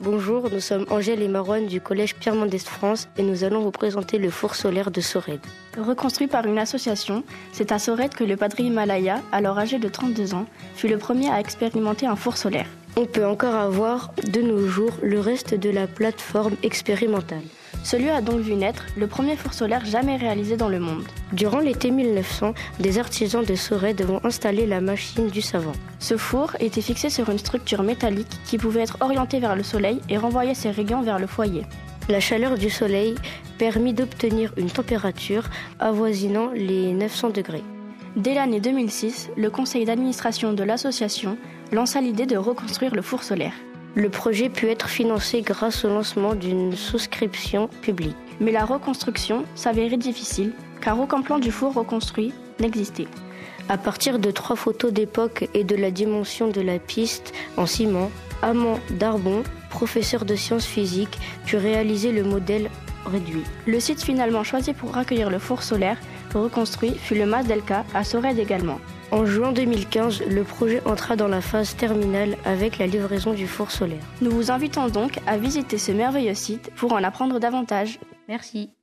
Bonjour, nous sommes Angèle et Marouane du collège Pierre Mendès France et nous allons vous présenter le four solaire de Sorède. Reconstruit par une association, c'est à Sorède que le padre Himalaya, alors âgé de 32 ans, fut le premier à expérimenter un four solaire. On peut encore avoir de nos jours le reste de la plateforme expérimentale. Ce lieu a donc vu naître le premier four solaire jamais réalisé dans le monde. Durant l'été 1900, des artisans de Sorède vont installer la machine du savant. Ce four était fixé sur une structure métallique qui pouvait être orientée vers le soleil et renvoyer ses rayons vers le foyer. La chaleur du soleil permit d'obtenir une température avoisinant les 900 degrés. Dès l'année 2006, le conseil d'administration de l'association lança l'idée de reconstruire le four solaire. Le projet put être financé grâce au lancement d'une souscription publique. Mais la reconstruction s'avérait difficile, car aucun plan du four reconstruit n'existait. À partir de 3 photos d'époque et de la dimension de la piste en ciment, Amand Darbon, professeur de sciences physiques, put réaliser le modèle réduit. Le site finalement choisi pour accueillir le four solaire reconstruit fut le Mas d'Elka à Sorède également. En juin 2015, le projet entra dans la phase terminale avec la livraison du four solaire. Nous vous invitons donc à visiter ce merveilleux site pour en apprendre davantage. Merci.